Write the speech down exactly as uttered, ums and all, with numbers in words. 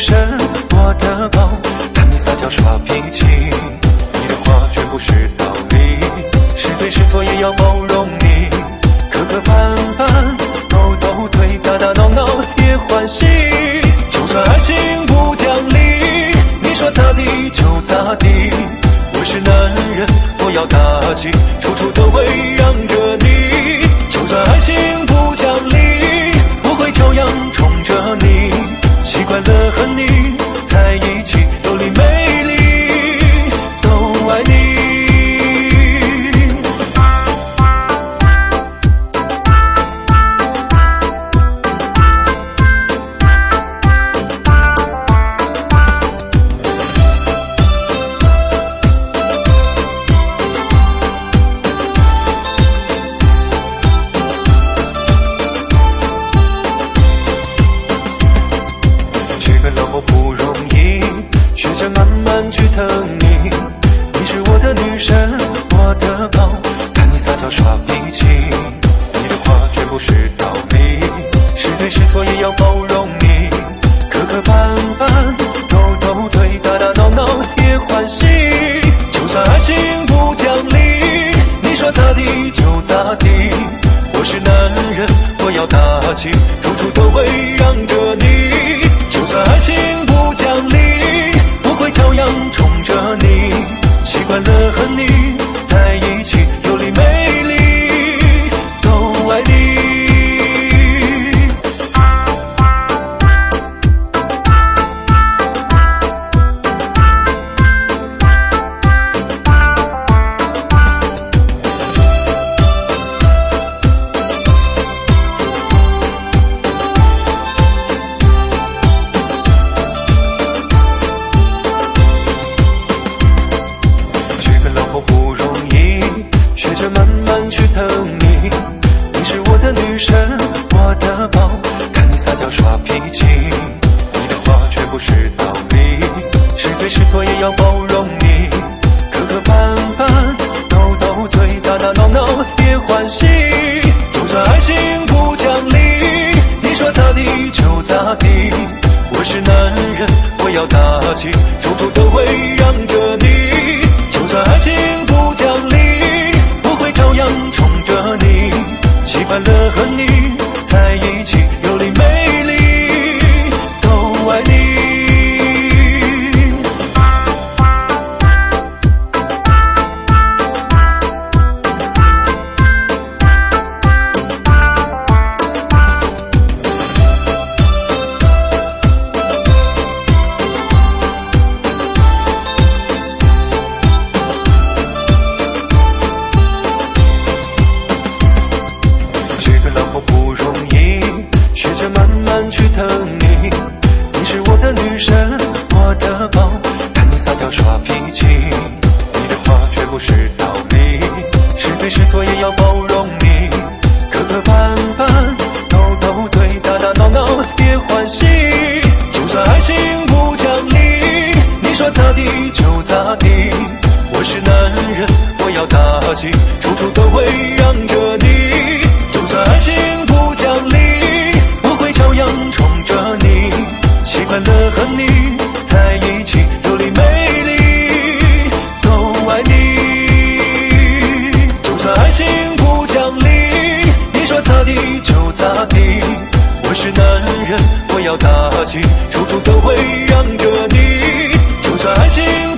神，我的宝，看你撒娇耍脾气，你的话全部是道理，是对是错也要包容你，磕磕绊绊，斗斗推，打打闹闹也欢喜，就算爱情不讲理，你说咋地就咋地，我是男人，我要大气，处处都会让着你，就算爱情不讲理，我会照样宠着你，习惯了和你在一起，有理没理都爱你。不容易，学着慢慢去疼你，你是我的女神，我的宝，看你撒娇耍脾气，你的话全部是道理，是对是错也要包容你，磕磕绊绊，斗斗推，打打闹闹也欢喜，就算爱情不讲理，你说咋地就咋地，我是男人，我要大气，处处都会让着你，就算爱情不讲理，我会照样宠着你，习惯了和你在一起，有理没理都爱你。不容易，学着慢慢去疼你，你是我的女神，我的宝，看你撒娇耍脾气，你的话全部是道理，是对是错也要包容你，磕磕绊绊，斗斗推，打打闹闹也欢喜，就算爱情不讲理，你说咋地就咋地，我是男人，我要大气，处处都会让着你，就算爱情不讲理，我会照样宠着你，习惯了和你在一起，有理没理都爱你。不容易，学着慢慢去疼你，你是我的女神，我的宝，看你撒娇耍脾气，你的话全部是道理，是对是错也要包容你，磕磕绊绊，斗斗推，打打闹闹也欢喜，就算爱情不讲理，你说咋地就咋地，我是男人，我要大气，处处都会让着你，就算爱情不讲理，我会照样宠着你，习惯了和你在一起，有理没理都爱你，就算爱情不讲理，你说咋地就咋地，我是男人，我要大气，处处都会让着你，就算爱情